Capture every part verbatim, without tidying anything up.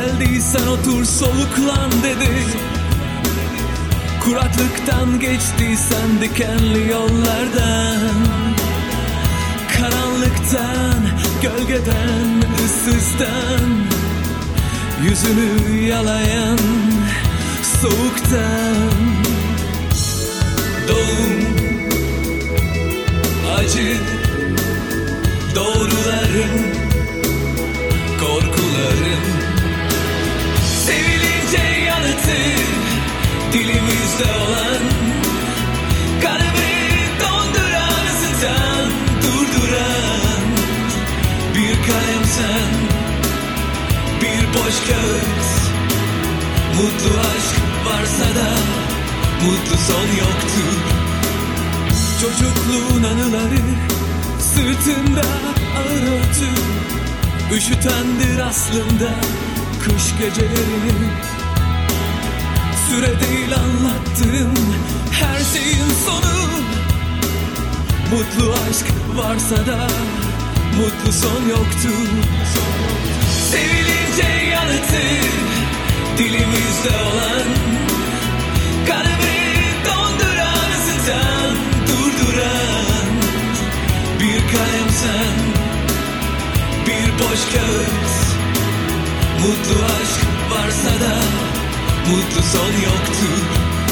Geldiysen otur soluklan dedi. Kuraklıktan geçtiysen dikenli yollardan, karanlıktan, gölgeden, ıssızdan, yüzünü yalayan soğuktan. Doğum, acı, doğruların, korkuların, sevilince yanıtı dilimizde olan, kalbi donduran, ısıtan, durduran bir kalem sen, bir boş kağıt. Mutlu aşk varsa da mutlu son yoktur. Çocukluğun anıları sırtında ağır örtü, üşütendir aslında kış gecelerini. Süre değil anlattığım her şeyin sonu. Mutlu aşk varsa da mutlu son yoktur. Sevilince yanıtı dilimizde olan, kalbi donduran, ısıtan, durduran bir kalem sen, bir boş kağıt. Mutlu aşk varsa da mutlu son yoktur.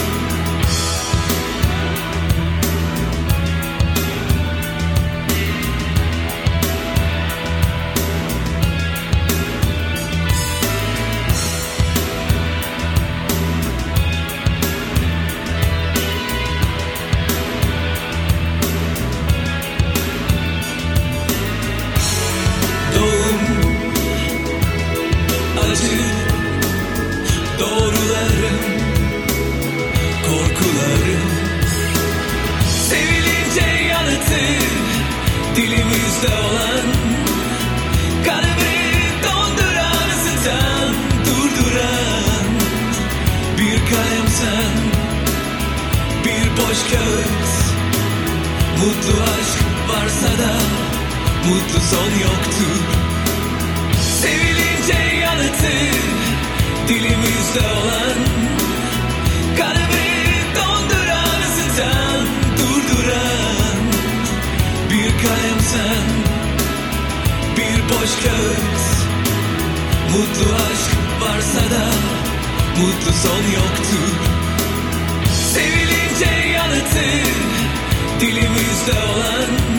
Doğum, acı, doğruların, korkuların, sevilince yanıtı dilimizde olan, kalbi donduran, ısıtan, durduran bir kalem sen, bir boş kağıt. Mutlu aşk varsa da mutlu son yoktur. Sevilince yanıtı dilimizde olan, kalbi donduran, ısıtan, durduran bir kalem sen, bir boş kağıt. Mutlu aşk varsa da mutlu son yoktur. Sevilince yanıtı dilimizde olan,